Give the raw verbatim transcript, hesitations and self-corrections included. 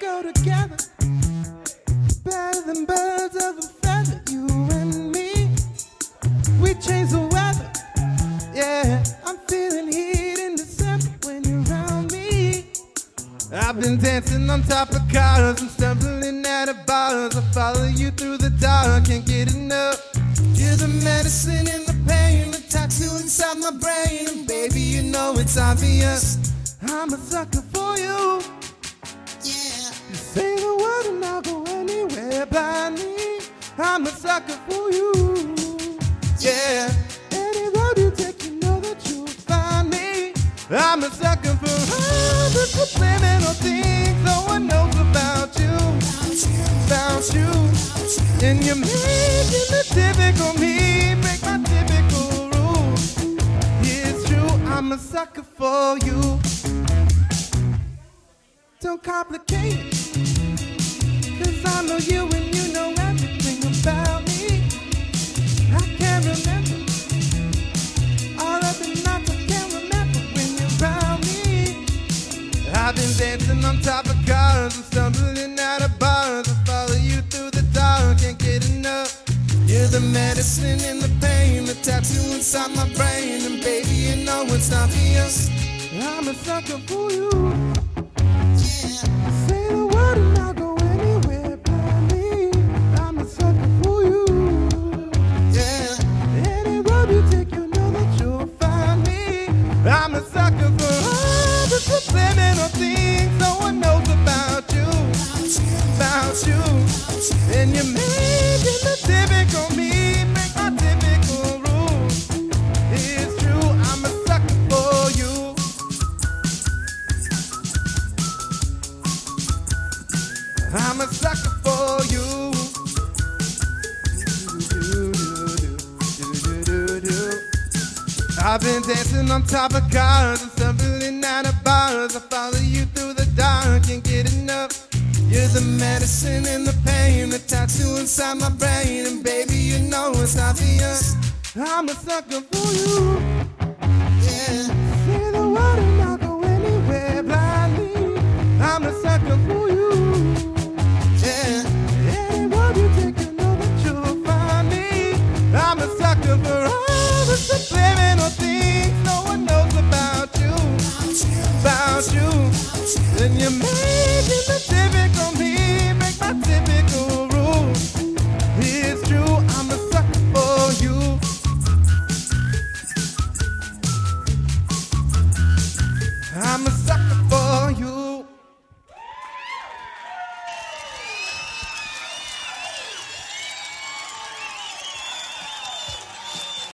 go together, better than birds of a feather. You and me, we change the weather. Yeah, I'm feeling heat in December when you're around me. I've been dancing on top of cars and stumbling out of bars. I follow you through the dark, can't get enough. You're the medicine in the pain, the tattoo inside my brain. And baby, you know it's obvious, I'm a sucker for you. Yeah. You say the word and I'll go anywhere by me. I'm a sucker for you. Yeah. Any road you take, you know that you'll find me. I'm a sucker for all the subliminal things no one knows about you. About you. And you're making the typical me break my typical rules. It's true, I'm a sucker for you. Don't complicate it, 'cause I know you and you know everything about me. I can't remember all of the nights, I can't remember when you're around me. I've been dancing on top of cars and stumbling out of bars. I follow you through the dark, can't get enough. You're the medicine in the pain, the tattoo inside my brain. And baby, you know it's obvious, I'm a sucker for you. Say the word and I'll go anywhere by me. I'm a sucker for you. Yeah. Any road you take, you know that you'll find me. I'm a sucker for all the subliminal things no one knows about you. About you. And you're making the typical me break my typical rules. It's true, I'm a sucker for you. I'm a sucker for you. I've been dancing on top of cars and stumbling out of bars. I follow you through the dark, can't get enough. You're the medicine in the pain, the tattoo inside my brain. And baby, you know it's obvious, I'm a sucker for you. Yeah. Say the word.